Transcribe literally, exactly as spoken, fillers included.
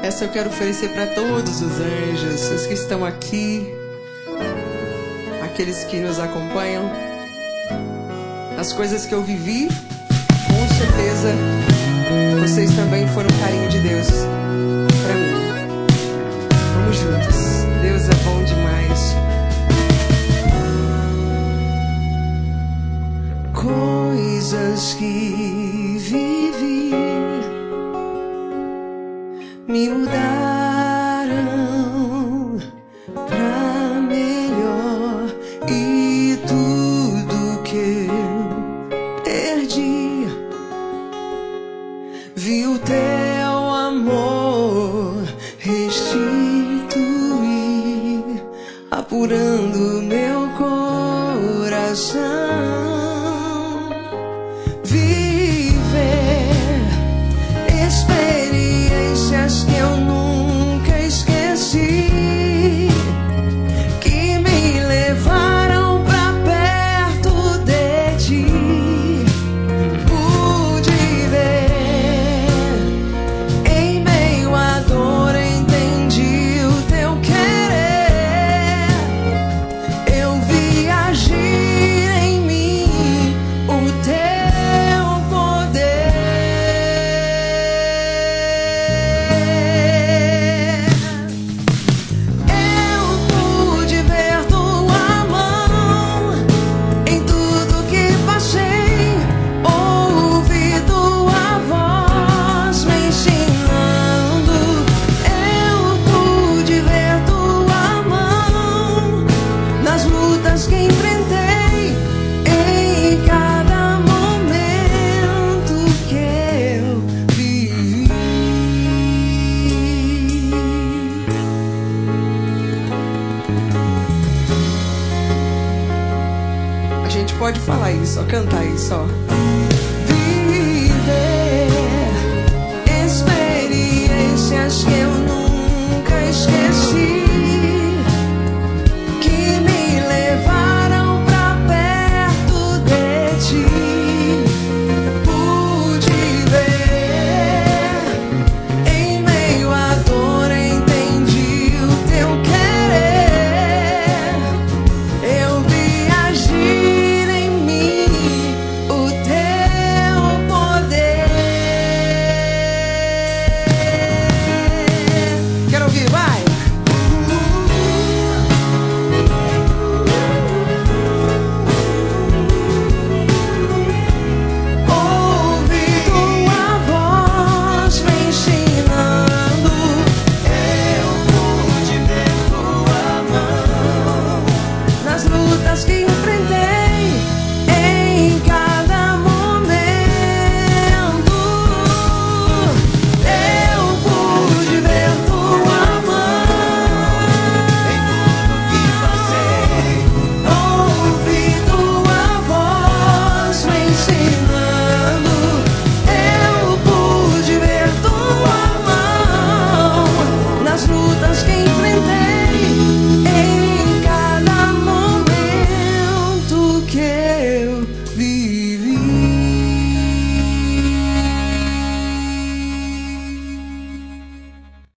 Essa eu quero oferecer para todos os anjos, os que estão aqui, aqueles que nos acompanham. As coisas que eu vivi, com certeza, vocês também foram um carinho de Deus para mim. Vamos juntos. Deus é bom demais. Coisas que vivi me mudaram pra melhor, e tudo que eu perdi vi o teu amor restituir, apurando meu coração. Experiências que eu nunca esqueci, que me levaram pra perto de ti. Pude ver em meio à dor, entendi o teu querer. Eu vi agir em mim o teu poder. Que enfrentei em cada momento que eu vivi. A gente pode falar isso, ó, cantar isso, ó.